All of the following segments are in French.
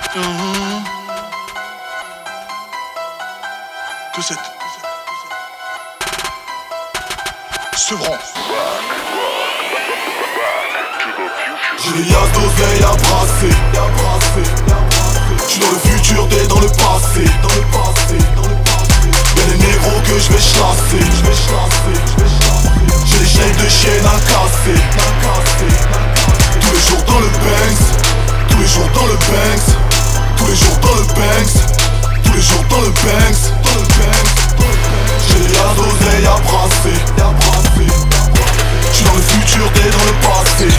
De cette Sevran. J'ai des liasses d'oseille à brasser. J'suis dans le futur, t'es dans le passé. Y'a des négros que j'vais chasser. J'ai des chaînes de chiennes à casser. Tous les jours dans le Banks. Tous les jours dans le Banks. Tous les jours dans le Banks. Tous les jours dans le Banks. J'ai des liasses d'oseille à brasser. J'suis dans le futur, t'es dans le passé.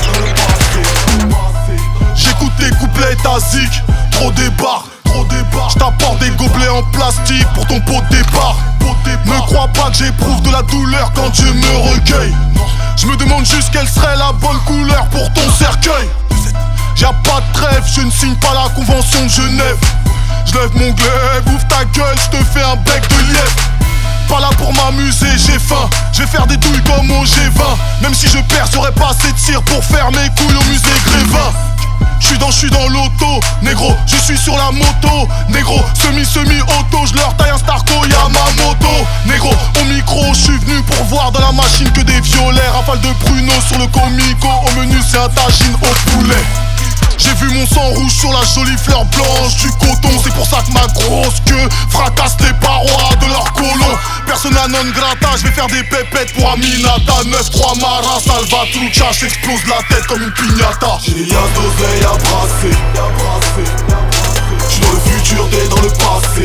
J'écoute tes couplets tasiques, trop débarque. J't'apporte des gobelets en plastique pour ton pot de départ. Ne crois pas que j'éprouve de la douleur quand je me recueille. Je me demande juste quelle serait la bonne couleur pour ton cercueil. Y'a pas de trêve, je ne signe pas la convention de Genève. J'lève mon glaive, ouvre ta gueule, j'te fais un bec de lièvre. Pas là pour m'amuser, j'ai faim. Je vais faire des douilles comme au G20. Même si je perds, j'aurais pas assez de cire pour faire mes couilles au musée Grévin. J'suis dans l'auto, négro, je suis sur la moto. Négro, semi-auto, j'leur taille un Starco, y'a ma moto. Négro, au micro, j'suis venu pour voir dans la machine que des violets. Rafale de pruneaux sur le comico, au menu c'est un tagine au poulet. J'ai vu mon sang rouge sur la jolie fleur blanche du coton. C'est pour ça que ma grosse queue fracasse les parois de leur colon. Persona non grata, je vais faire des pépettes pour Aminata. 9-3 Marin, Salvatrucha, j'explose la tête comme une piñata. J'ai des liasses d'oseille à brasser. J'suis dans le futur, t'es dans le passé.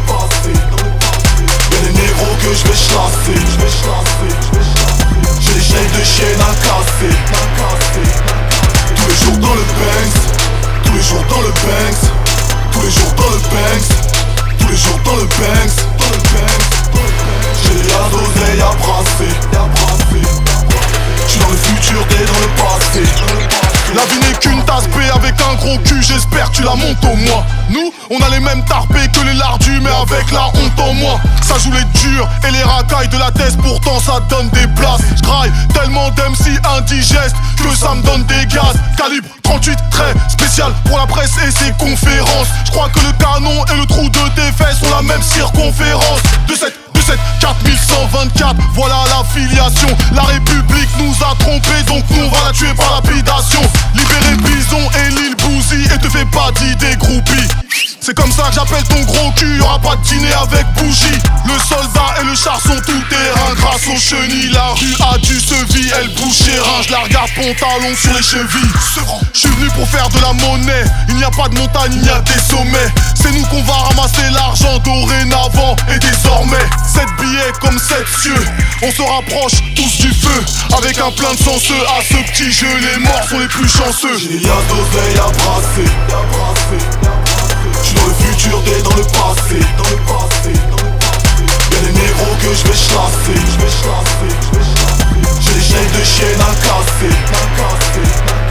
Y'a des négros que j'vais chasser. J'ai des chaînes de chiennes à casser. Tous les jours dans le Banks. Tous les jours dans le Banks. Tous les jours dans le Banks. Tous les jours dans le Banks. J'ai des liasses d'oseille à brasser. J'suis dans le futur, t'es dans le passé. La vie n'est qu'une tasse P avec un gros cul, j'espère que tu la montes au moins. Nous, on a les mêmes tarpés que les lardus, mais avec la honte en moins. Ça joue les durs et les racailles de la thèse, pourtant ça donne des places. J'graille tellement d'MC indigestes que ça me donne des gaz. Calibre 38, très spécial pour la presse et ses conférences. J'crois que le canon et le trou de tes fesses ont la même circonférence. De cette 4124, voilà la filiation. La République nous a trompés, donc nous on va la tuer par lapidation. Libérer Bison et Lil Bouzy et te fais pas d'idées groupies. C'est comme ça que j'appelle ton gros cul, y'aura pas de dîner avec bougie. Le soldat et le char sont tout terrain, grâce aux chenilles. La rue a du sevi, elle bouge chez rein. Je la regarde pantalon sur les chevilles. J'suis venu pour faire de la monnaie. Il n'y a pas de montagne, il y a des sommets. C'est nous qu'on va ramasser l'argent dorénavant et désormais. 7 billets comme 7 cieux. On se rapproche tous du feu. Avec un plein de chanceux à ce petit jeu, les morts sont les plus chanceux. J'ai des liasses d'oseille à brasser. J'suis dans le futur, t'es dans le passé. Y'a des négros que j'vais chasser. J'ai des chaînes de chiennes à casser.